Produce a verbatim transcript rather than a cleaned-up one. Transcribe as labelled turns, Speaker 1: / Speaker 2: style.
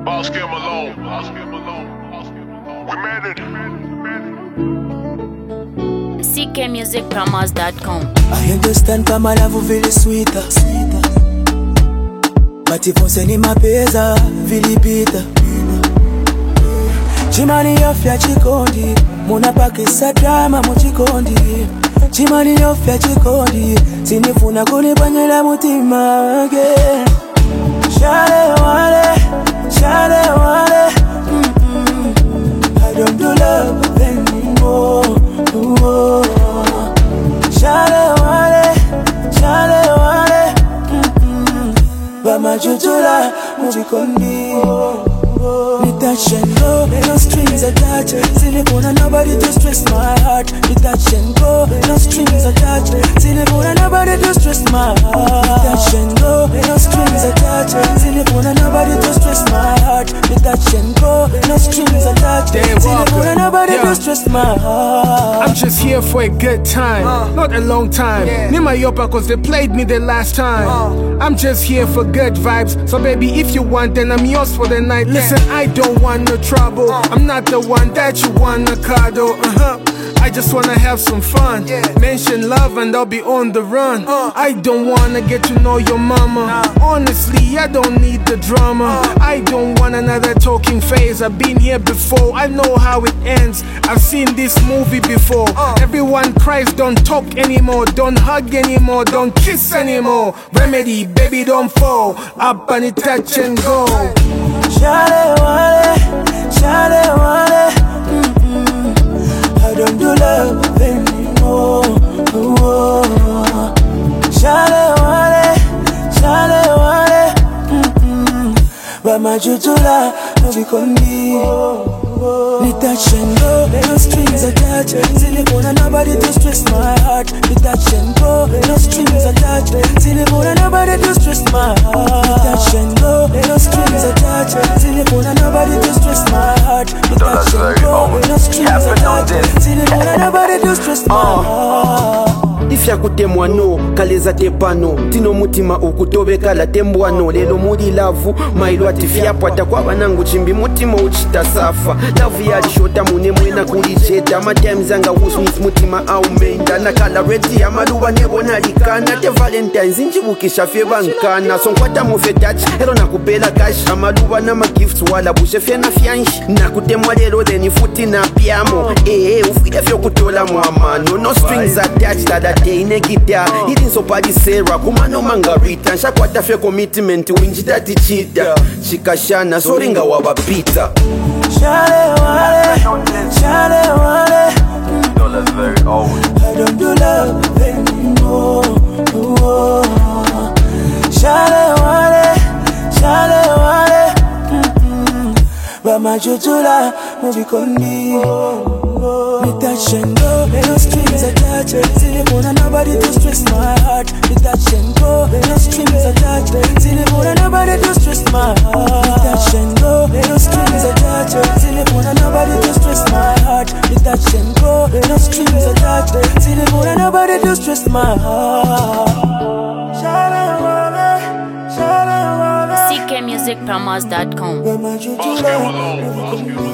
Speaker 1: Boss Kim alone. Boss Kim alone. We made it.
Speaker 2: C K music promos dot com.
Speaker 3: I understand kama love vile sweeter, sweeter. But if onseni mapeza vilipita. Chimani yofya chikondi, muna pakisa drama muchikondi. Chimani yofya chikondi, sinifuna kunibanyela mutima again. Shale wale, shale wale, mm-mm. I don't do love anymore, no. Shale wale, shale wale, mm-mm. Bama jujula, mujikondi. Me touch and go, no strings attached. Silicone nobody to stress my heart. Me touch and go, no strings attached. Silicone nobody to stress my heart. Me touch and go, no strings attached. Silicone nobody to stress my heart. Me touch and go, no strings attached. Silicone nobody to stress my heart.
Speaker 4: I'm just here for a good time, uh, not a long time. Yeah. Need my yopa cause they played me the last time. uh, I'm just here for good vibes. So baby, if you want, then I'm yours for the night. Yeah. Listen, I don't want no trouble. uh, I'm not the one that you wanna cuddle. uh-huh. I just wanna have some fun. Yeah. Mention love and I'll be on the run. uh, I don't wanna get to know your mama. nah. Honestly, I don't need the drama. uh, I don't want another talking phase. I've been here before, I know how it ends. I've seen this movie before. uh, Everyone cries, don't talk anymore. Don't hug anymore, don't kiss anymore. Remedy, baby, don't fall. Up and it touch and go.
Speaker 3: Shale wale, shale wale, mm-mm. I don't do love anymore, no. Shale wale, shale wale, mm-mm. Bama jujula, mujikondi. Me touch and go, no strings attached. Silicone nobody to stress my heart. Me touch and go, no strings attached. Silicone nobody to stress my heart. Me touch and go, no strings attached. Silicone nobody to stress my heart. Me touch and go, no strings attached. Silicone nobody to stress my heart.
Speaker 5: Ifya kutemwa no, kaleza tepano. Tino mutima ukutobeka la tembwano. Lelo mudi lavu, mailu atifya pata kwa banangu chimbi mutima uchita safa. Lavu ya lishota mune mwena kulicheta. Matimes anga wusmis mutima au menda. Nakala reti ya maluwa nebo nalikana. Te valentines injibukisha feba nkana. Sonkwata mufetachi, helo nakupela cash. Amaluwa na magifts wala bushe fye na fianshi. Nakutemwa lelo deni futi na piamo. Eh eh ufide fyo kutola mwamano. No strings attached tada ine guitar. It is so party Sarah kuma no Margarita. Shakwata fe commitment winjita tichita. Shikashana soringa wabapita.
Speaker 3: Shale wale, shale wale, mm-mm.
Speaker 1: No, that's very old.
Speaker 3: I don't do love anymore, no. Shale wale, shale wale, mm-mm. Bama jujula, mujikondi. Me touch and go, no strings attached. Silicone nobody to stress my heart. Me touch and go, no strings attached. Silicone nobody to stress my heart. Me touch and go, no strings attached. Silicone nobody to stress my heart. Me touch and go, no strings attached. Silicone nobody to stress my heart.
Speaker 2: C K music promos dot com.
Speaker 1: Boss Kim alone.